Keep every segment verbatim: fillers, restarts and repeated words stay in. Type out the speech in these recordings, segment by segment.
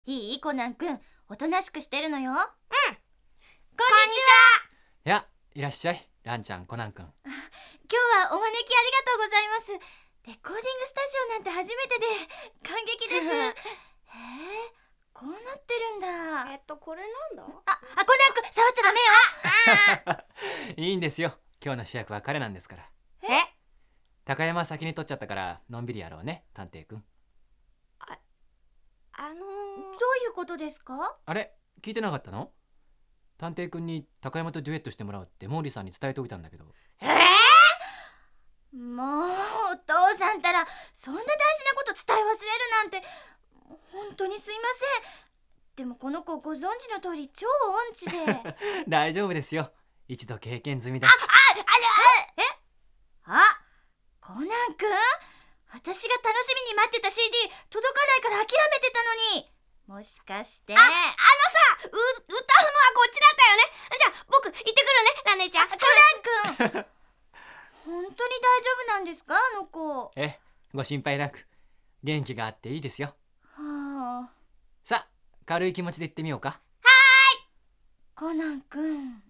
いいコナン君、おとなしくしてるのよ。うん。こんにちは。 いや、いらっしゃい、ランちゃん、コナン君。 今日はお招きありがとうございます。レコーディングスタジオなんて初めてで感激です。へえ、こうなってるんだ。 えっとこれなんだ。 あ、あ、コナン君触っちゃダメよ。 いいんですよ、今日の主役は彼なんですから。 え、 高山先に取っちゃったからのんびりやろうね、探偵君。 あ、あのー、 どういうことですか？ あれ、聞いてなかったの？探偵君に高山とデュエットしてもらうって毛利さんに伝えておいたんだけど。 えもうお父さんたらそんな大事なこと伝え忘れるなんて本当にすいません。でもこの子ご存知の通り超音痴で大丈夫ですよ、一度経験済みだし。 あ、あ、あれ、え、あ、コナン君、私が楽しみに待ってた シーディー 届かないから諦めてたのに、もしかしてあ、あのさ、う、歌うのはこっちだったよね。じゃあ僕行ってくるね、ラネちゃん。 コナン君本当に大丈夫なんですか、あの子。 え、ご心配なく、元気があっていいですよ。 はあ、 さあ、軽い気持ちで行ってみようか。 コナン君。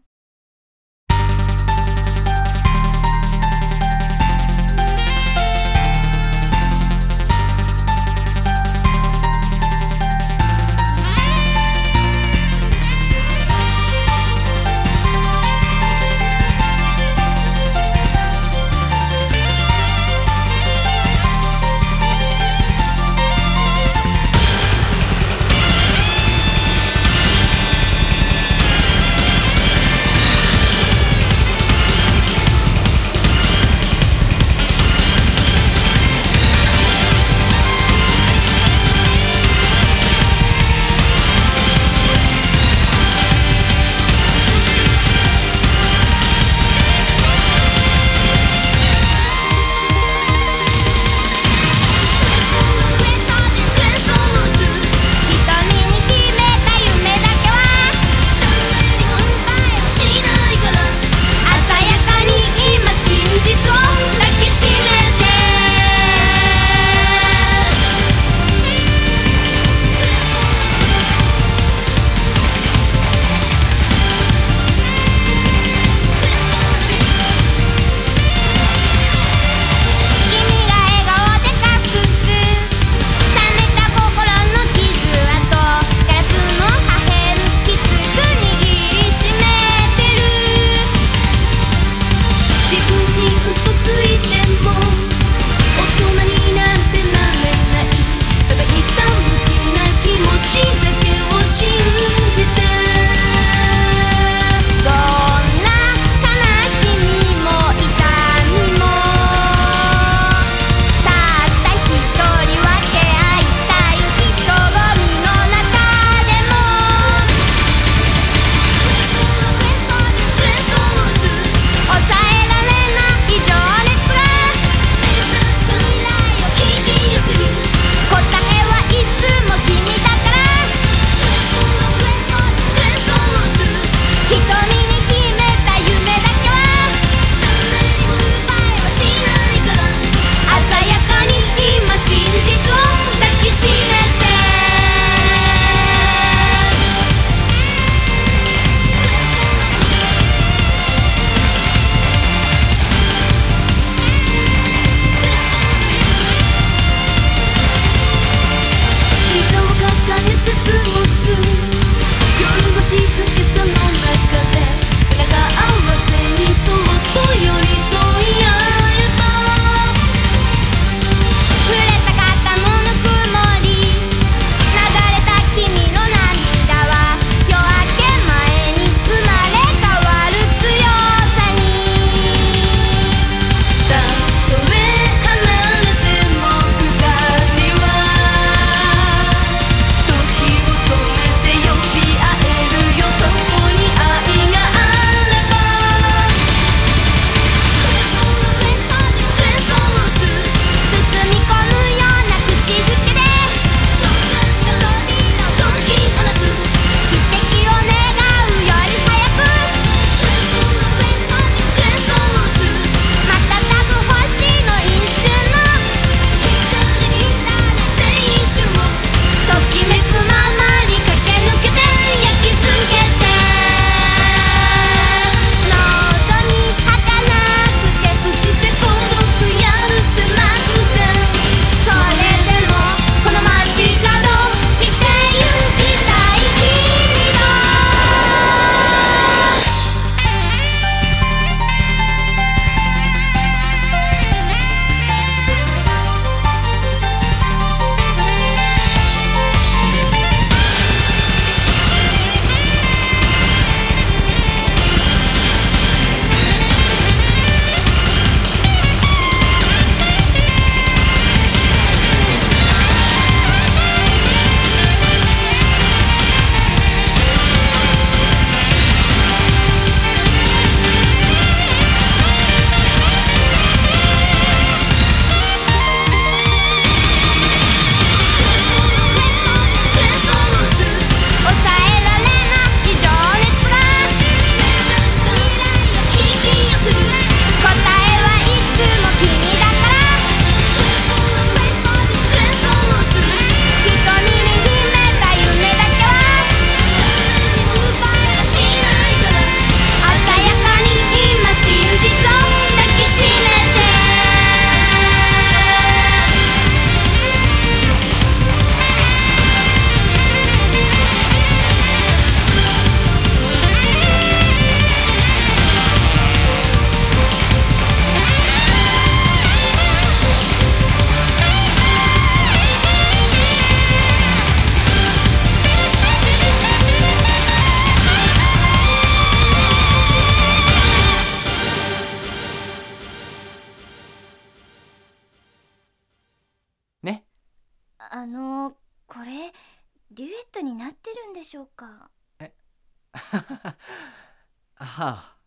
あのこれデュエットになってるんでしょうか？ はあ、